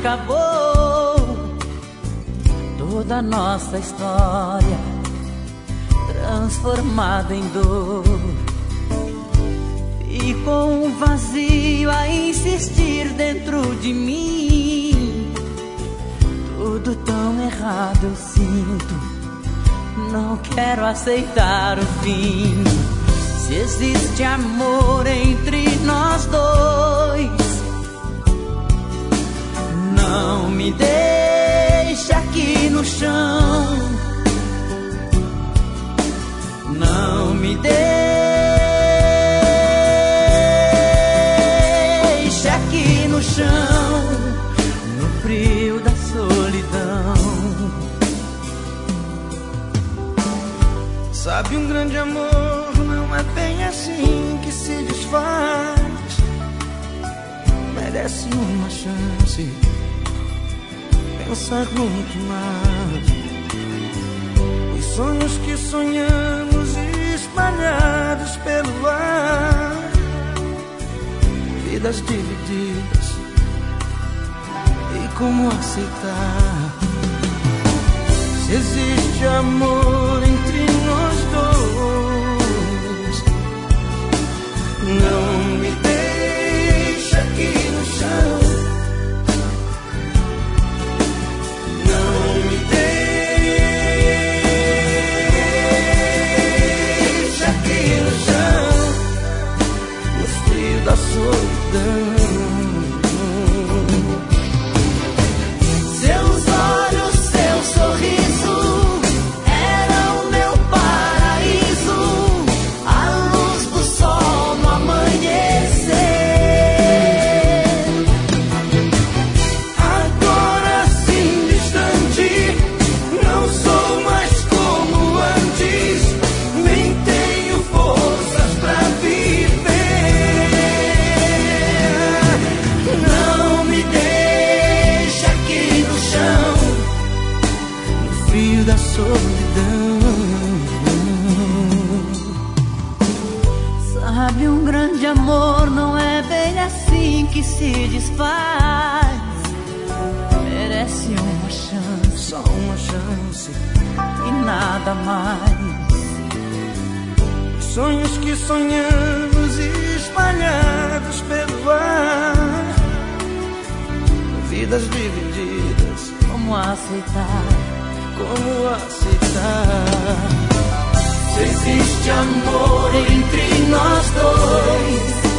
acabou toda a nossa história, transformada em dor. Ficou um vazio a insistir dentro de mim. Tudo tão errado eu sinto, não quero aceitar o fim. Se existe amor entre nós dois, não me deixe aqui no chão. Não me deixe aqui no chão, no frio da solidão. Sabe, um grande amor não é bem assim que se desfaz. Merece uma chance, pensa muito mais. Os sonhos que sonhamos espalhados pelo ar, vidas divididas, e como aceitar? Se existe amor entre nós dois, não me deixe aqui no chão. Não me deixe aqui no chão, no frio da solidão. Seus olhos, seu sorriso era o meu paraíso, a luz do sol no amanhecer. Agora assim distante, não sou mais como antes, nem tenho forças pra viver. Não me deixe aqui no chão, no frio da solidão. Sabe, um grande amor não é bem assim que se desfaz. Merece uma chance, Só uma chance. e nada mais. Os sonhos que sonhamos espalhados pelo ar, vidas divididas, Como aceitar? como aceitar? Se existe amor entre nós dois,